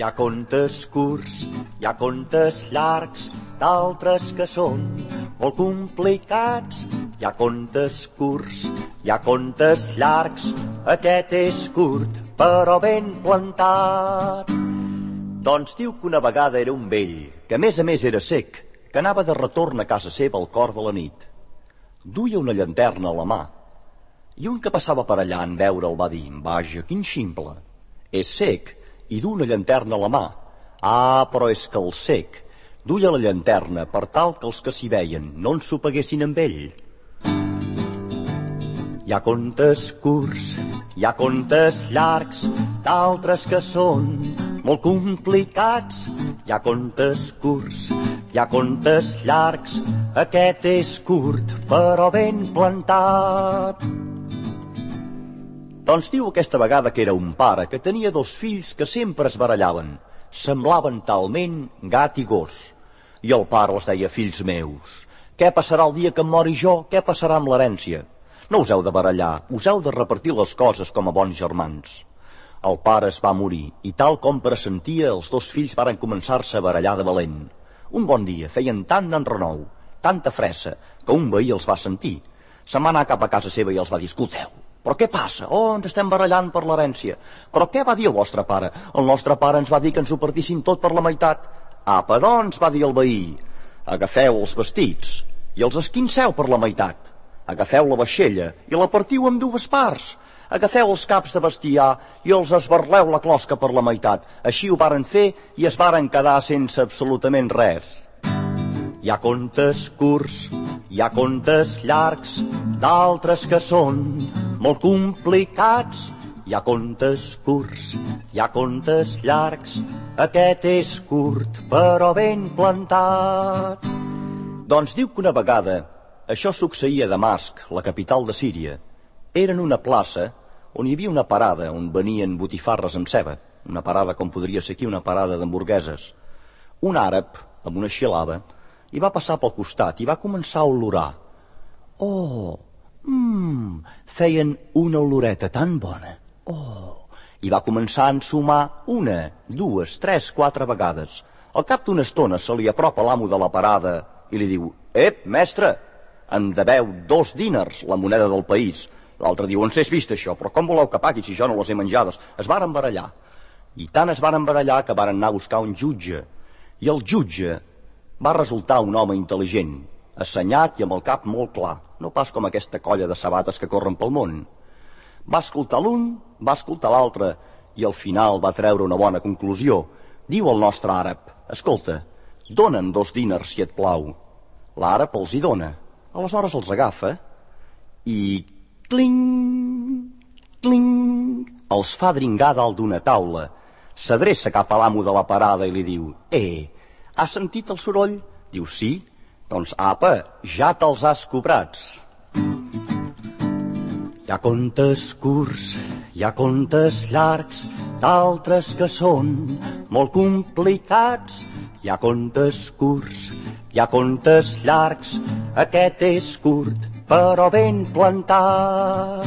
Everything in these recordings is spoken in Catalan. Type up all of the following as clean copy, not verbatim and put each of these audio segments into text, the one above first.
Hi ha contes curts, hi ha contes llargs, d'altres que són molt complicats. Hi ha contes curts, hi ha contes llargs, aquest és curt, però ben plantat. Doncs diu que una vegada era un vell, que a més era cec, que anava de retorn a casa seva al cor de la nit. Duia una llanterna a la mà, i un que passava per allà en veure'l va dir: «Vaja, quin ximple! És cec i du una llanterna a la mà». «Ah, però és que el cec duia la llanterna per tal que els que s'hi veien no ensopeguessin amb ell». Hi ha contes curts, hi ha contes llargs, d'altres que són molt complicats. Hi ha contes curts, hi ha contes llargs, aquest és curt, però ben plantat. Doncs diu aquesta vegada que era un pare que tenia dos fills que sempre es barallaven. Semblaven talment gat i gos. I el pare els deia: «Fills meus, què passarà el dia que em mori jo? Què passarà amb l'herència? No us heu de barallar, us heu de repartir les coses com a bons germans». El pare es va morir i, tal com pressentia, els dos fills varen començar-se a barallar de valent. Un bon dia feien tant enrenou, tanta fressa, que un veí els va sentir. Se'n va anar cap a casa seva i els va dir: «Escolteu, però què passa? Oh, ens estem barallant per l'herència. Però què va dir el vostre pare?» «El nostre pare ens va dir que ens ho partíssim tot per la meitat». «Apa, doncs», va dir el veí, «agafeu els vestits i els esquinceu per la meitat. Agafeu la vaixella i la partiu en dues parts. Agafeu els caps de bestiar i els esbarleu la closca per la meitat». Així ho varen fer i es varen quedar sense absolutament res. Hi ha contes curts, hi ha contes llargs, d'altres que són molt complicats. Hi ha contes curts, hi ha contes llargs, aquest és curt, però ben plantat. Doncs diu que una vegada això succeïa a Damasc, la capital de Síria. Era en una plaça on hi havia una parada on venien botifarres amb ceba, una parada com podria ser aquí una parada d'hamburgueses. Un àrab, amb una xilava, hi va passar pel costat i va començar a olorar. «Oh, feien una oloreta tan bona. Oh!» I va començar a ensumar una, dues, tres, quatre vegades. Al cap d'una estona se li apropa l'amo de la parada i li diu: «Ep, mestre, em deveu 2 dinars, la moneda del país». L'altre diu: «On s'és vist això? Però com voleu que pagui si jo no les he menjades?» Es varen barallar. I tant es varen barallar que varen anar a buscar un jutge. I el jutge va resultar un home intel·ligent, assenyat i amb el cap molt clar, no pas com aquesta colla de sabates que corren pel món. Va escoltar l'un, va escoltar l'altre, i al final va treure una bona conclusió. Diu el nostre àrab: «Escolta, dona'n 2 dinars si et plau». L'àrab els hi dona. Aleshores els agafa i cling, cling, els fa dringar dalt d'una taula. S'adreça cap a l'amo de la parada i li diu: «Has sentit el soroll?» Diu: «Sí». «Doncs apa, ja te'ls has cobrats». Hi ha contes curts, hi ha contes llargs, d'altres que són molt complicats. Hi ha contes curts, hi ha contes llargs, aquest és curt, però ben plantat.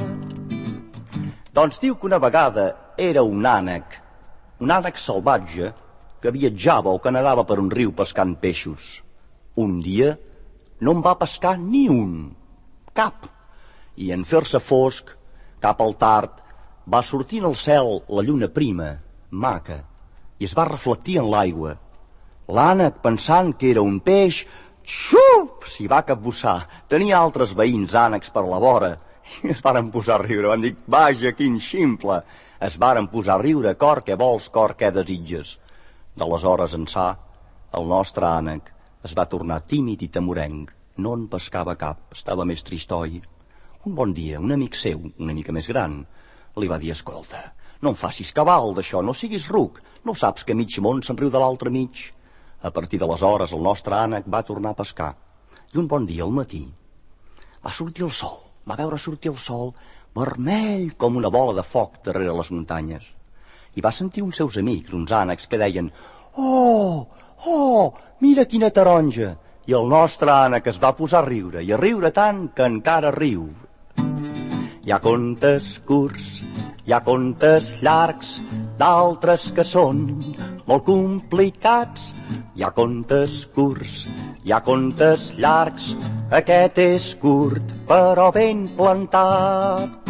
Doncs diu que una vegada era un ànec salvatge, que viatjava o que nedava per un riu pescant peixos. Un dia no en va pescar ni un, cap. I en fer-se fosc, cap al tard, va sortir en el cel la lluna prima, maca, i es va reflectir en l'aigua. L'ànec, pensant que era un peix, xup, s'hi va capbussar. Tenia altres veïns ànecs per la vora i es varen posar a riure. Van dir: «Vaja, quin ximple!» Es varen posar a riure. «Cor, què vols? Cor, què desitges?» D'aleshores ençà, el nostre ànec es va tornar tímid i temorenc. No en pescava cap, estava més tristoi. Un bon dia, un amic seu, una mica més gran, li va dir: «Escolta, no em facis cabal d'això, no siguis ruc. No saps que mig món se'n riu de l'altre mig?» A partir d'aleshores, el nostre ànec va tornar a pescar. I un bon dia, al matí, va sortir el sol. Va veure sortir el sol, vermell com una bola de foc darrere les muntanyes. I va sentir uns seus amics, uns ànecs, que deien: «Oh, mira quina taronja!» I el nostre ànec es va posar a riure, i a riure tant que encara riu. Hi ha contes curts, hi ha contes llargs, d'altres que són molt complicats. Hi ha contes curts, hi ha contes llargs, aquest és curt però ben plantat.